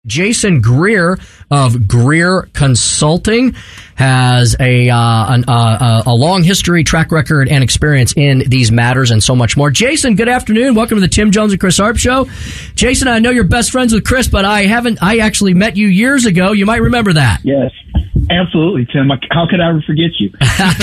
Jason Greer of Greer Consulting has a long history, track record, and experience in these matters and so much more. Jason, good afternoon. Welcome to the Tim Jones and Chris Arp Show. Jason, I know you're best friends with Chris, but I actually met you years ago. You might remember that. Yes. Absolutely, Tim. How could I ever forget you?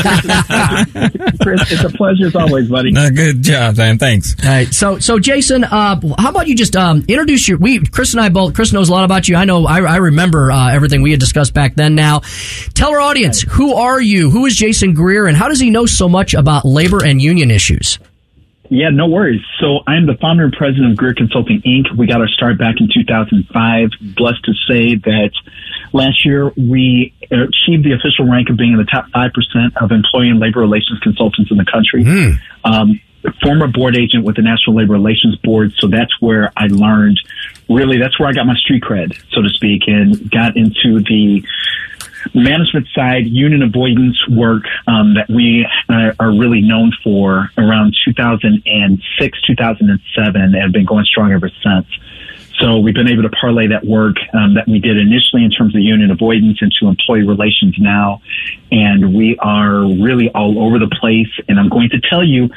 Chris, it's a pleasure as always, buddy. Good job, man. Thanks. All right. So Jason, how about you just introduce Chris and I both. Chris knows a lot about you. I know. I remember everything we had discussed back then. Now, tell our audience, who are you? Who is Jason Greer, and how does he know so much about labor and union issues? Yeah, no worries. So I'm the founder and president of Greer Consulting, Inc. We got our start back in 2005. Blessed to say that last year we achieved the official rank of being in the top 5% of employee and labor relations consultants in the country. Former board agent with the National Labor Relations Board. So that's where I learned, really, that's where I got my street cred, so to speak, and got into the management side, union avoidance work that we are really known for around 2006, 2007, and have been going strong ever since. So we've been able to parlay that work that we did initially in terms of union avoidance into employee relations now, and we are really all over the place. And I'm going to tell you,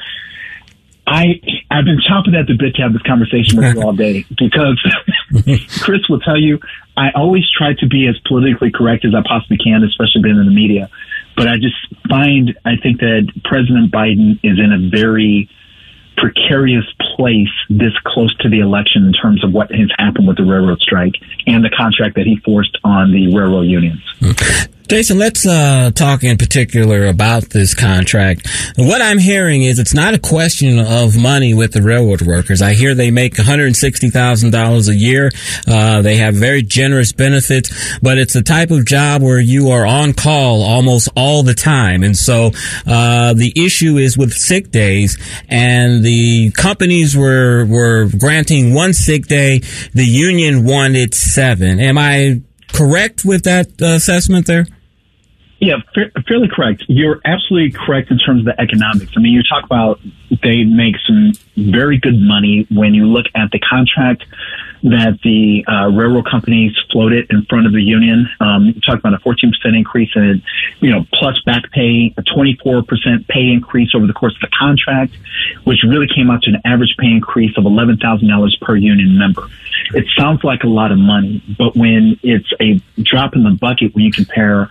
I've been chomping at the bit to have this conversation with you all day because Chris will tell you I always try to be as politically correct as I possibly can, especially being in the media. But I think that President Biden is in a very precarious place this close to the election in terms of what has happened with the railroad strike and the contract that he forced on the railroad unions. Jason, let's talk in particular about this contract. What I'm hearing is it's not a question of money with the railroad workers. I hear they make $160,000 a year. They have very generous benefits, but it's the type of job where you are on call almost all the time. And so the issue is with sick days, and the companies were granting 1 sick day. The union wanted 7. Am I correct with that assessment there? Yeah, fairly correct. You're absolutely correct in terms of the economics. I mean, you talk about they make some very good money when you look at the contract that the railroad companies floated in front of the union. You talk about a 14% increase in, plus back pay, a 24% pay increase over the course of the contract, which really came out to an average pay increase of $11,000 per union member. It sounds like a lot of money, but when it's a drop in the bucket, when you consider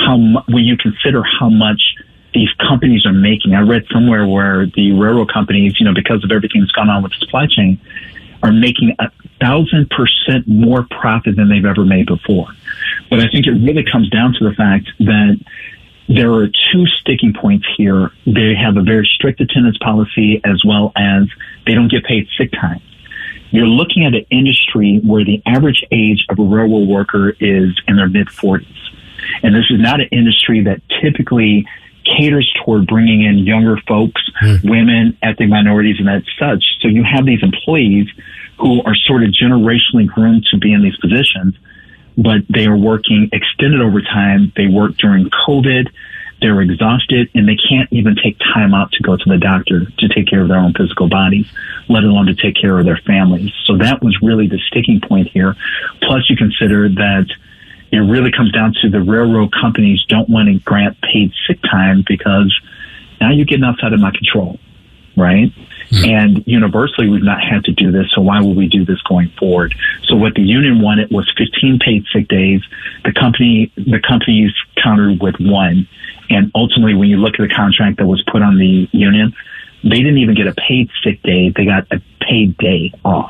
how much these companies are making. I read somewhere where the railroad companies, because of everything that's gone on with the supply chain, are making 1,000% more profit than they've ever made before. But I think it really comes down to the fact that there are 2 sticking points here. They have a very strict attendance policy, as well as they don't get paid sick time. You're looking at an industry where the average age of a railroad worker is in their mid-40s. And this is not an industry that typically caters toward bringing in younger folks, women, ethnic minorities, and that such. So you have these employees who are sort of generationally groomed to be in these positions, but they are working extended overtime. They work during COVID. They're exhausted, and they can't even take time out to go to the doctor to take care of their own physical bodies, let alone to take care of their families. So that was really the sticking point here. Plus, you consider that it really comes down to the railroad companies don't want to grant paid sick time because now you're getting outside of my control, right? And universally, we've not had to do this, so why would we do this going forward? So what the union wanted was 15 paid sick days. The companies countered with 1. And ultimately, when you look at the contract that was put on the union, they didn't even get a paid sick day. They got a paid day off.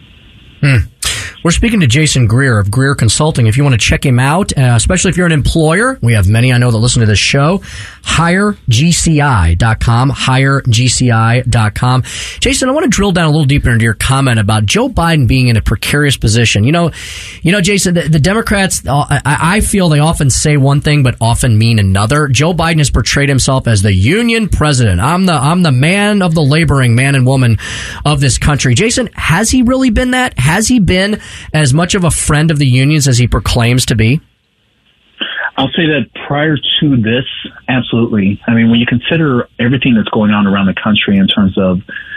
We're speaking to Jason Greer of Greer Consulting. If you want to check him out, especially if you're an employer, we have many I know that listen to this show, HireGCI.com, HireGCI.com. Jason, I want to drill down a little deeper into your comment about Joe Biden being in a precarious position. Jason, the Democrats, I feel they often say one thing but often mean another. Joe Biden has portrayed himself as the union president. I'm the man of the laboring man and woman of this country. Jason, has he really been that? Has he been as much of a friend of the unions as he proclaims to be? I'll say that prior to this, absolutely. I mean, when you consider everything that's going on around the country in terms of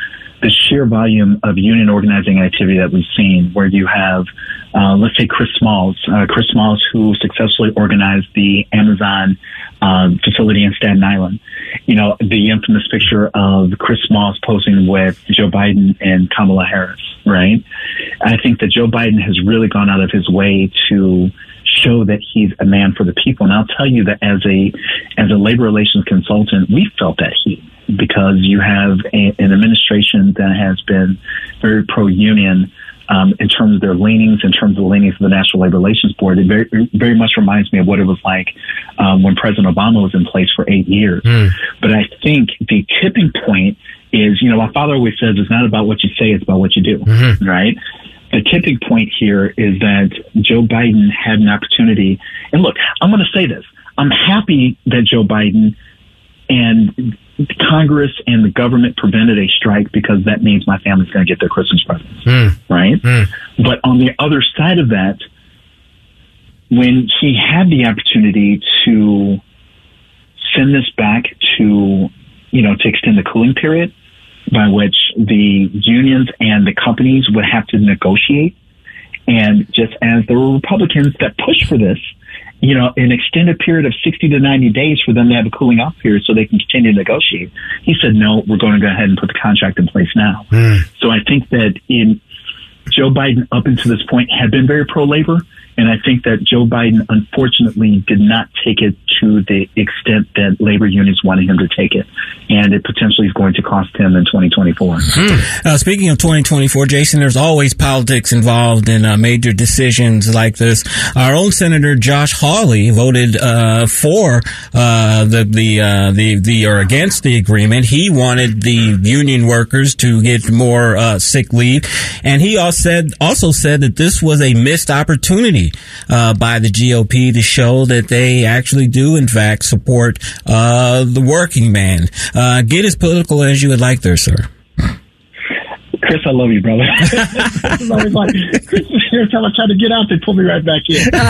the sheer volume of union organizing activity that we've seen, where you have, let's say, Chris Smalls, who successfully organized the Amazon facility in Staten Island. You know, the infamous picture of Chris Smalls posing with Joe Biden and Kamala Harris, right? I think that Joe Biden has really gone out of his way to show that he's a man for the people. And I'll tell you that as a labor relations consultant, we felt that heat, because you have an administration that has been very pro-union in terms of their leanings, in terms of the leanings of the National Labor Relations Board. It very, very much reminds me of what it was like when President Obama was in place for 8 years. But I think the tipping point is, you know, my father always says, it's not about what you say, it's about what you do, right? The tipping point here is that Joe Biden had an opportunity. And look, I'm going to say this. I'm happy that Joe Biden and Congress and the government prevented a strike, because that means my family's going to get their Christmas presents, right? But on the other side of that, when he had the opportunity to send this back to, you know, to extend the cooling period by which the unions and the companies would have to negotiate, and just as there were Republicans that pushed for this, you know, an extended period of 60 to 90 days for them to have a cooling off period so they can continue to negotiate. He said, no, we're going to go ahead and put the contract in place now. So I think that Joe Biden, up until this point, had been very pro-labor. And I think that Joe Biden, unfortunately, did not take it to the extent that labor unions wanted him to take it. And it potentially is going to cost him in 2024. Speaking of 2024, Jason, there's always politics involved in major decisions like this. Our own Senator Josh Hawley voted for or against the agreement. He wanted the union workers to get more sick leave, and he also said that this was a missed opportunity by the GOP to show that they actually do, in fact, support the working man. Get as political as you would like there, sir. Chris, I love you, brother. It's always like, Chris, every time I try to get out, they pull me right back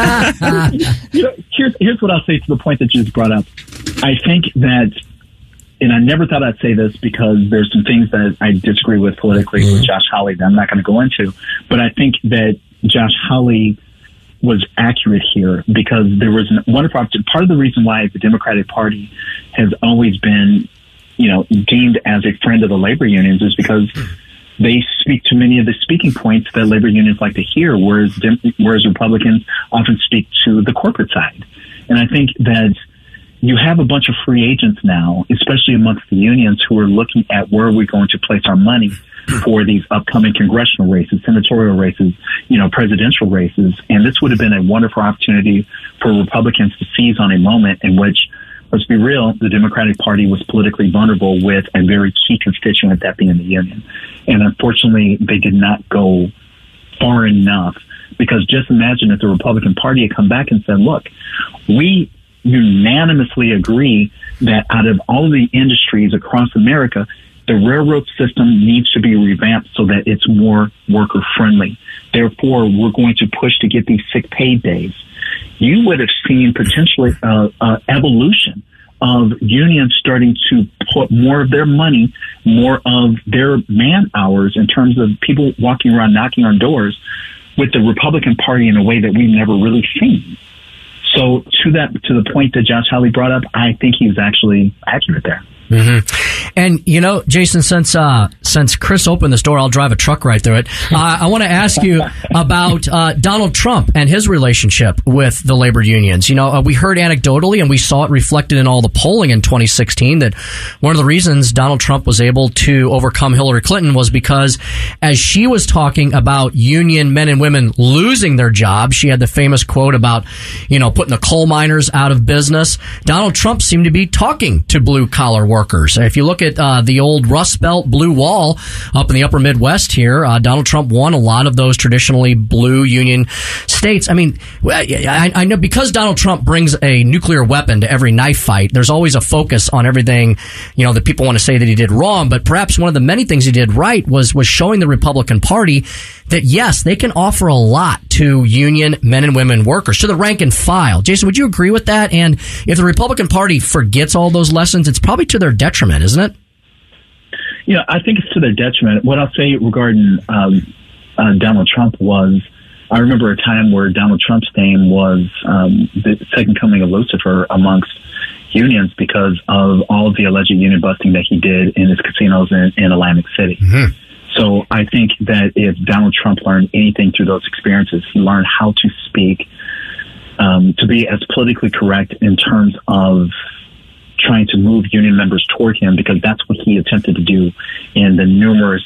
in. You know, here's what I'll say to the point that you just brought up. I think that, and I never thought I'd say this because there's some things that I disagree with politically with Josh Hawley that I'm not going to go into, but I think that Josh Hawley was accurate here, because there was a wonderful opportunity. Part of the reason why the Democratic Party has always been, you know, deemed as a friend of the labor unions is because they speak to many of the speaking points that labor unions like to hear, whereas Republicans often speak to the corporate side. And I think that you have a bunch of free agents now, especially amongst the unions, who are looking at where are we going to place our money for these upcoming congressional races, senatorial races, you know, presidential races. And this would have been a wonderful opportunity for Republicans to seize on a moment in which, let's be real, the Democratic Party was politically vulnerable with a very key constituent, that being the union. And unfortunately, they did not go far enough, because just imagine if the Republican Party had come back and said, look, we unanimously agree that out of all of the industries across America, the railroad system needs to be revamped so that it's more worker friendly. Therefore, we're going to push to get these sick pay days. You would have seen potentially evolution of unions starting to put more of their money, more of their man hours in terms of people walking around knocking on doors with the Republican Party in a way that we've never really seen. So to the point that Josh Hawley brought up, I think he was actually accurate there. And, you know, Jason, since Chris opened this door, I'll drive a truck right through it. I want to ask you about Donald Trump and his relationship with the labor unions. You know, we heard anecdotally, and we saw it reflected in all the polling in 2016, that one of the reasons Donald Trump was able to overcome Hillary Clinton was because as she was talking about union men and women losing their jobs, she had the famous quote about, you know, putting the coal miners out of business. Donald Trump seemed to be talking to blue collar workers. If you look at the old Rust Belt blue wall up in the upper Midwest here, Donald Trump won a lot of those traditionally blue union states. I mean, I know because Donald Trump brings a nuclear weapon to every knife fight, there's always a focus on everything, you know, that people want to say that he did wrong. But perhaps one of the many things he did right was showing the Republican Party that, yes, they can offer a lot to union men and women workers, to the rank and file. Jason, would you agree with that? And if the Republican Party forgets all those lessons, it's probably to their detriment, isn't it? I think it's to their detriment. What I'll say regarding Donald Trump was, I remember a time where Donald Trump's name was the second coming of Lucifer amongst unions because of all of the alleged union busting that he did in his casinos in Atlantic City. Mm-hmm. So I think that if Donald Trump learned anything through those experiences, he learned how to speak, to be as politically correct in terms of trying to move union members toward him, because that's what he attempted to do in the numerous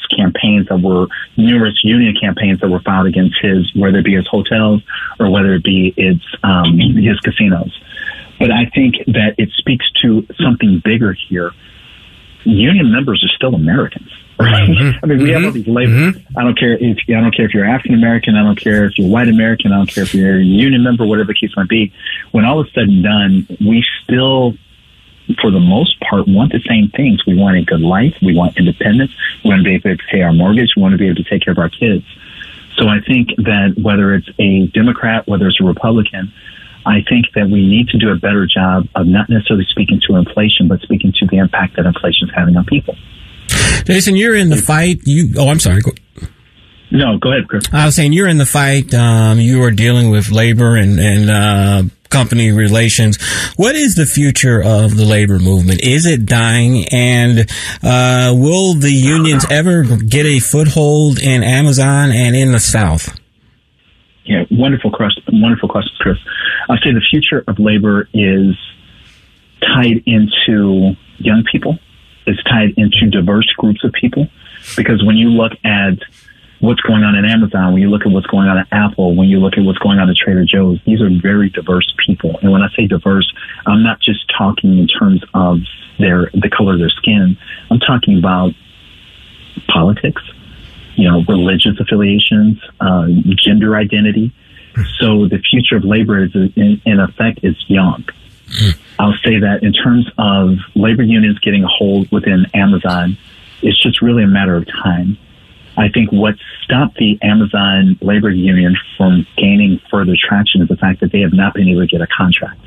union campaigns that were filed against his, whether it be his hotels or whether it be his casinos. But I think that it speaks to something bigger here. Union members are still Americans. Right? Mm-hmm. I mean, we have all these labels. Mm-hmm. I don't care if you're African American. I don't care if you're white American. I don't care if you're a union member, whatever the case might be. When all is said and done, we still, for the most part, want the same things. We want a good life. We want independence. We want to be able to pay our mortgage. We want to be able to take care of our kids. So I think that whether it's a Democrat, whether it's a Republican, I think that we need to do a better job of not necessarily speaking to inflation, but speaking to the impact that inflation is having on people. Jason, you're in the fight. I'm sorry. No, go ahead, Chris. I was saying you're in the fight. You are dealing with labor and company relations. What is the future of the labor movement? Is it dying? And will the unions ever get a foothold in Amazon and in the South? Yeah, wonderful question, Chris. I'll say the future of labor is tied into young people. It's tied into diverse groups of people, because when you look at what's going on in Amazon, when you look at what's going on at Apple, when you look at what's going on at Trader Joe's, these are very diverse people. And when I say diverse, I'm not just talking in terms of the color of their skin. I'm talking about politics, religious affiliations, gender identity. So the future of labor is, in effect, is young. I'll say that in terms of labor unions getting a hold within Amazon, it's just really a matter of time. I think what stopped the Amazon labor union from gaining further traction is the fact that they have not been able to get a contract.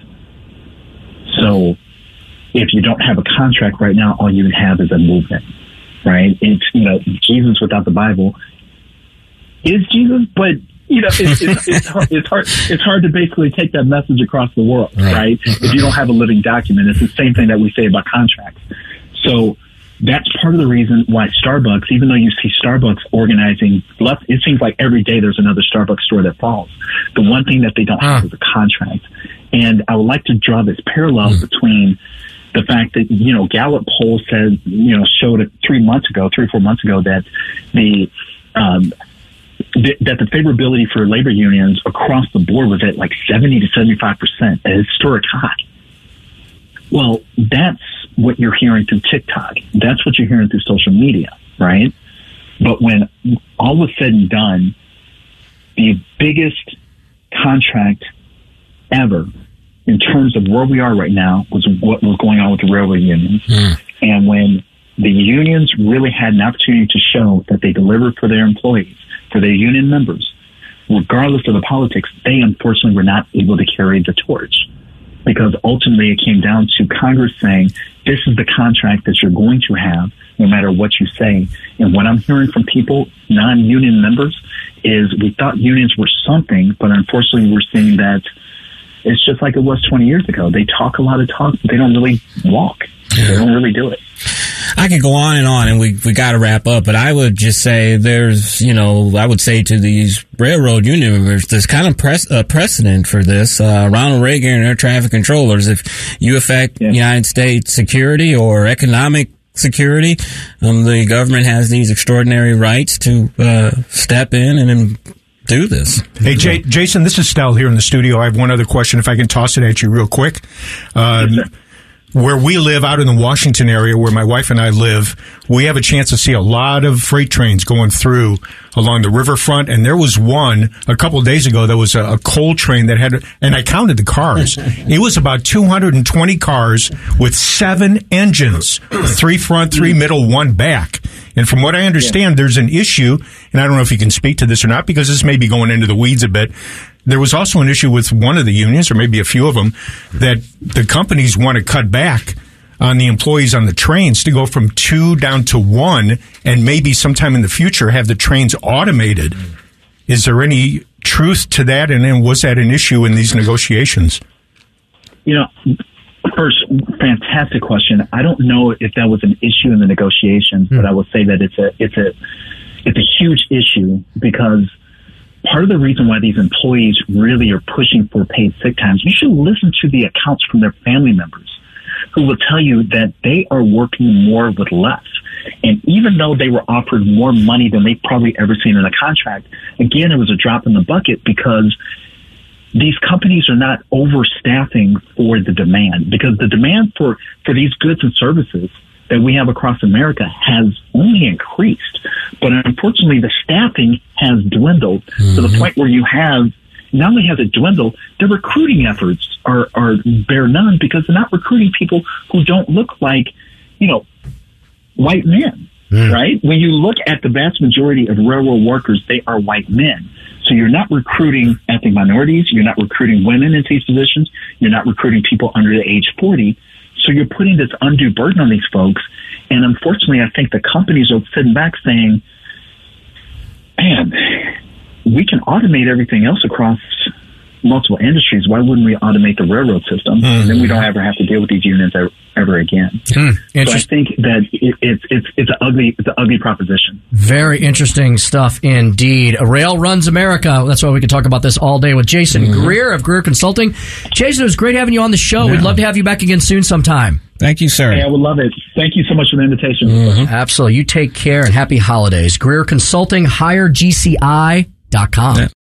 So if you don't have a contract right now, all you have is a movement, right? It's, Jesus without the Bible is Jesus, but it's hard to basically take that message across the world, right? If you don't have a living document. It's the same thing that we say about contracts. So that's part of the reason why Starbucks, even though you see Starbucks organizing, it seems like every day there's another Starbucks store that falls. The one thing that they don't have is a contract. And I would like to draw this parallel between the fact that, Gallup poll said, showed it 3 or 4 months ago that that the favorability for labor unions across the board was at like 70 to 75%, a historic high. Well, that's what you're hearing through TikTok. That's what you're hearing through social media, right? But when all was said and done, the biggest contract ever in terms of where we are right now was what was going on with the railroad unions. And when the unions really had an opportunity to show that they delivered for their employees, for their union members, regardless of the politics, they unfortunately were not able to carry the torch, because ultimately it came down to Congress saying, this is the contract that you're going to have no matter what you say. And what I'm hearing from people, non-union members, is we thought unions were something, but unfortunately we're seeing that it's just like it was 20 years ago. They talk a lot of talk, but they don't really walk. They don't really do it. I could go on, and we got to wrap up, but I would just say I would say to these railroad union members, there's kind of precedent for this. Ronald Reagan and air traffic controllers, if you affect United States security or economic security, the government has these extraordinary rights to step in and do this. Hey, Jason, this is Stel here in the studio. I have one other question, if I can toss it at you real quick. Where we live out in the Washington area, where my wife and I live, we have a chance to see a lot of freight trains going through along the riverfront. And there was one a couple of days ago that was a coal train that had, and I counted the cars. It was about 220 cars with 7 engines, 3 front, 3 middle, 1 back. And from what I understand, there's an issue, and I don't know if you can speak to this or not, because this may be going into the weeds a bit. There was also an issue with one of the unions, or maybe a few of them, that the companies want to cut back on the employees on the trains to go from 2 down to 1, and maybe sometime in the future have the trains automated. Is there any truth to that, and then was that an issue in these negotiations? First, fantastic question. I don't know if that was an issue in the negotiations, but I will say that it's a huge issue, because part of the reason why these employees really are pushing for paid sick times, you should listen to the accounts from their family members who will tell you that they are working more with less. And even though they were offered more money than they've probably ever seen in a contract, again, it was a drop in the bucket, because these companies are not overstaffing for the demand, because the demand for these goods and services that we have across America has only increased. But unfortunately, the staffing has dwindled to the point where you have, not only has it dwindled, the recruiting efforts are bare none, because they're not recruiting people who don't look like, white men, right? When you look at the vast majority of railroad workers, they are white men. So you're not recruiting ethnic minorities. You're not recruiting women into these positions. You're not recruiting people under the age 40. So you're putting this undue burden on these folks. And unfortunately, I think the companies are sitting back saying, man, we can automate everything else across multiple industries. Why wouldn't we automate the railroad system? And then we don't ever have to deal with these unions ever again. So I think that it's an ugly proposition. Very interesting stuff indeed. Rail runs America. That's why we could talk about this all day with Jason Greer of Greer Consulting. Jason, it was great having you on the show. Yeah. We'd love to have you back again soon sometime. Thank you, sir. Hey, I would love it. Thank you so much for the invitation. Absolutely. You take care and happy holidays. Greer Consulting, HireGCI.com. Yeah.